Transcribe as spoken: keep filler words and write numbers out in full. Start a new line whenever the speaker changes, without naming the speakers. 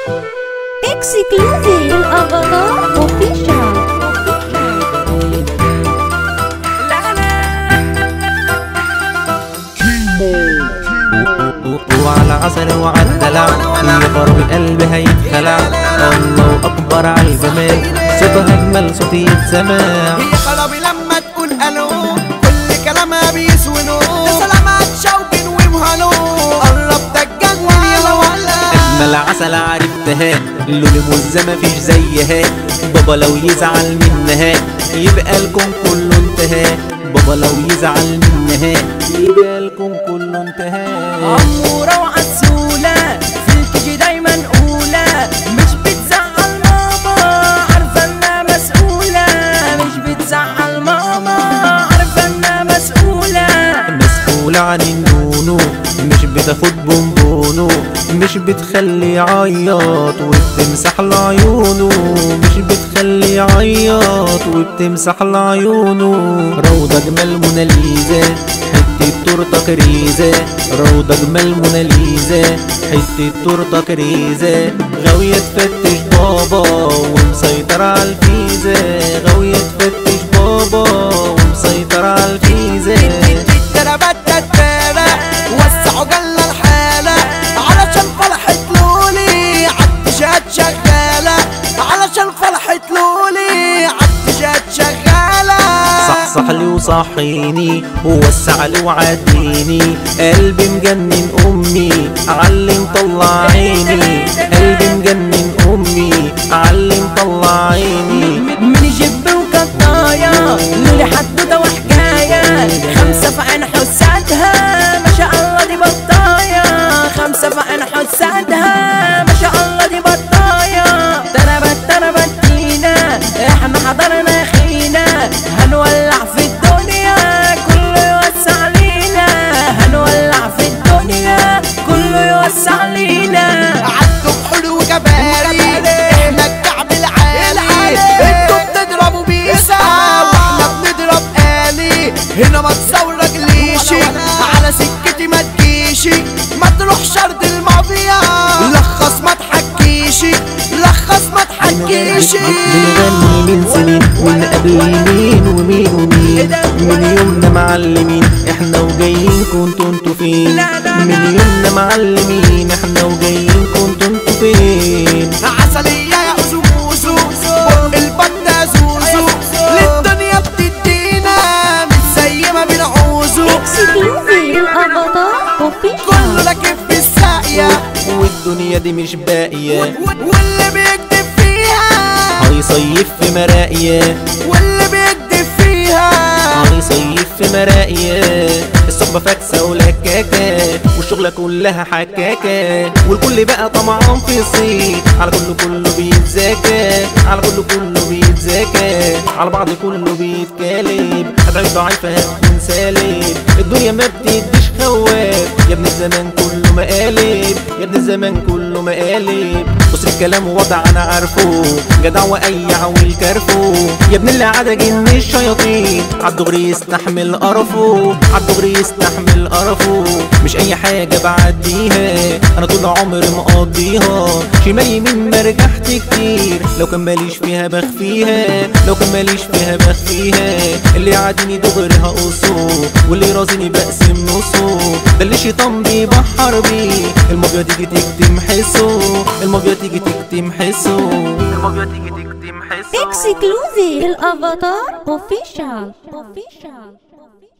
اكسكلوزيف الافاتار اوفيشال.
وعلى عسل وعلى الدلع يا فرب قلبي هيتخلع. الله اكبر على الجمال، صوتها اجمل صوت يتسمع.
هي خرابي لما تقول الو كل كلامها بيسوي نور. ده سلامات شوقي ومهلو قرب تتجنن يا ولا.
اجمل عسل عرفتها اللون ملزمة مفيش زيها. بابا لو يزعل منها يبقى الكون كله انتهى. بابا لو يزعل منها يبقى الكون كله انتهى.
أمورة وعسولة في الكيجي دايما أولى، مش بتزعل ماما عارفة إنها مسؤولة. مش بتزعل ماما عارفة إنها مسؤولة.
مسؤولة عن النونو، مش بتاخد بونبونو، مش بتخلي يعيط وبتمسح لعيونه. مش بتخلي يعيط وبتمسح لعيونه. روضة جمال موناليزا حتة تورته كريزة. روضة جمال موناليزا حتة تورته كريزة. غاوية تفتش بابا ومسيطرة على الفيزا. غاوية تفتش بابا ومسيطرة على الفيزا.
الترابات تتبارة وسعوا جلة الحالة علشان فرحة لولي عالتيشات شغالة. علشان فرحة لولي عالتيشات شغالة.
صحصح لي وصحيني ووسع لي وعديني. قلبي مجنن امي علي مطلع عيني. قلبي مجنن امي علي مطلع عيني.
من جب وقطايا لولي حدوته وحكاية. خمسة في عين حسادها ما شاء الله دي بطاية. خمسة في عين حسادها ما شاء الله دي بطاية. تربت تربت فينا احنا حضرنا خينا. هنولع في الدنيا كله يوسع لينا. هنولع في الدنيا كله يوسع لينا.
عدوا بحلو وجباري احنا الكعب العالي. انتوا بتضربوا بيسا واحنا بنضرب آلي. هنا ما تصورجليشي على سكتي ما تجيشي. ما تروحش ارض المافيا لخص ما تحكيشي. لخص ما تحكيشي.
بنغني من سنين من قبل مين ومين ومين. من يومنا معلمين احنا وجايين كنتوا انتوا فين. من يومنا معلمين احنا وجايين كنتوا انتوا فين.
عسلية يا أزوموزو بق البطة زوزو. للدنيا بتدينا مش زي ما بنعوزو.
اكسكلوزيف الافاتار اوفيشال.
كله راكب في الساقية
والدنيا دي مش باقية.
واللي بيكتب فيها
هيصيف في مراقية.
واللي بيكتب فيها
هيصيف في مراقية. الصحبة فاكسة ولكاكة والشغلة كلها حكاكة. والكل بقى طمعان في الصيت. على كله كله بيتذاكى. على كله كله بيتذاكى. على بعض كله بيتكالب. هتعيش ضعيفة هتكون سالب. الدنيا ما بتديش خواف يا ابن الزمان كله مقالب. يا ابن الزمان كله مقالب. بص الكلام ووضع انا عارفه جدع وقيع والكرفو. يا ابن اللي عدا جن الشياطين عالدغري يستحمل قرفه. عالدغري يستحمل قرفه. مش اي حاجة بعديها انا طول عمري مقضيها. شمال يمين ما رجعت كتير لو كان ماليش فيها بخفيها. لو كان ماليش فيها بخفيها. اللي يعاديني دغري هقصه واللي يرازيني بقسم نصه. ده اللي شيطان بيبحر بيه. المافيا تيجي تكتم حسه. المافيا تيجي تكتم حسه. المافيا تيجي تكتم حسه.
اكسكلوزيف الافاتار اوفيشال. اوفيشال.